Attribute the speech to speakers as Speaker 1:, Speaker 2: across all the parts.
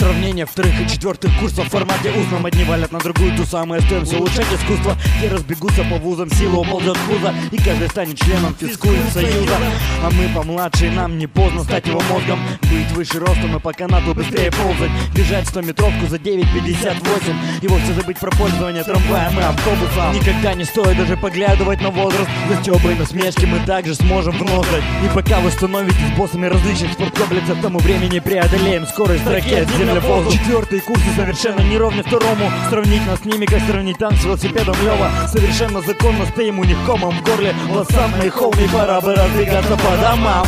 Speaker 1: Сравнение вторых и четвертых курсов в формате устном. Одни валят на другую ту самую, остаемся улучшать искусство. Все разбегутся по вузам, силу уползет в пузо, и каждый станет членом физкульт-союза. А мы помладше, нам не поздно стать его мозгом. Быть выше ростом и по канату быстрее ползать. Бежать 100-метровку за 9:58 и вовсе забыть про пользование трамваем и автобусом. Никогда не стоит даже поглядывать на возраст. За стёбы и насмешки мы также сможем вновь. И пока вы становитесь боссами различных спорткомплексов, к тому времени преодолеем скорость ракет, земля-воздух. Четвертые курсы совершенно не ровня второму. Сравнить нас с ними, как сравнить танк с велосипедом Лёва. Совершенно законно стоим у них комом в горле. Вот самый холмий, пора бы разбегаться по домам.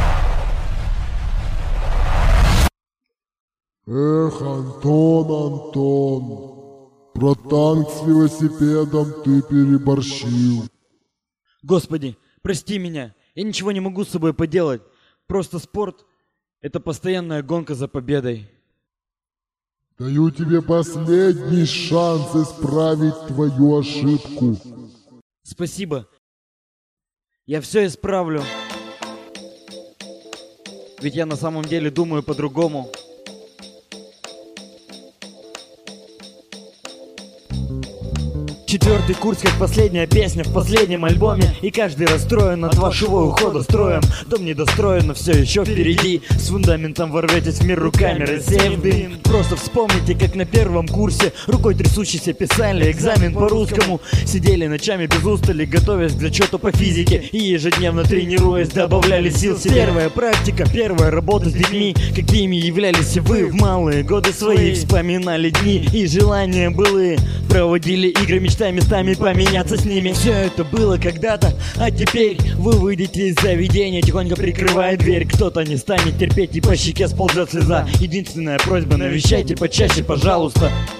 Speaker 2: Эх, Антон, про танк с велосипедом ты переборщил.
Speaker 1: Господи, прости меня, я ничего не могу с собой поделать. Просто спорт — это постоянная гонка за победой.
Speaker 2: Даю тебе последний шанс исправить твою ошибку.
Speaker 1: Спасибо. Я все исправлю. Ведь я на самом деле думаю по-другому. Четвертый курс, как последняя песня в последнем альбоме. И каждый расстроен от вашего ухода строем. Дом недостроен, но все еще впереди. С фундаментом ворветесь в мир руками, рассеяв дым. Просто вспомните, как на первом курсе рукой трясущейся писали экзамен по-русскому. Сидели ночами без устали, готовясь к зачету по физике. И ежедневно тренируясь, добавляли сил себе. Первая практика, первая работа с детьми. Какими являлись вы в малые годы свои. Вспоминали дни и желания былые. Проводили игры, мечтая местами поменяться с ними. Все это было когда-то, а теперь вы выйдете из заведения, тихонько прикрывая дверь. Кто-то не станет терпеть, и по щеке сползет слеза. Единственная просьба: навещайте почаще, пожалуйста.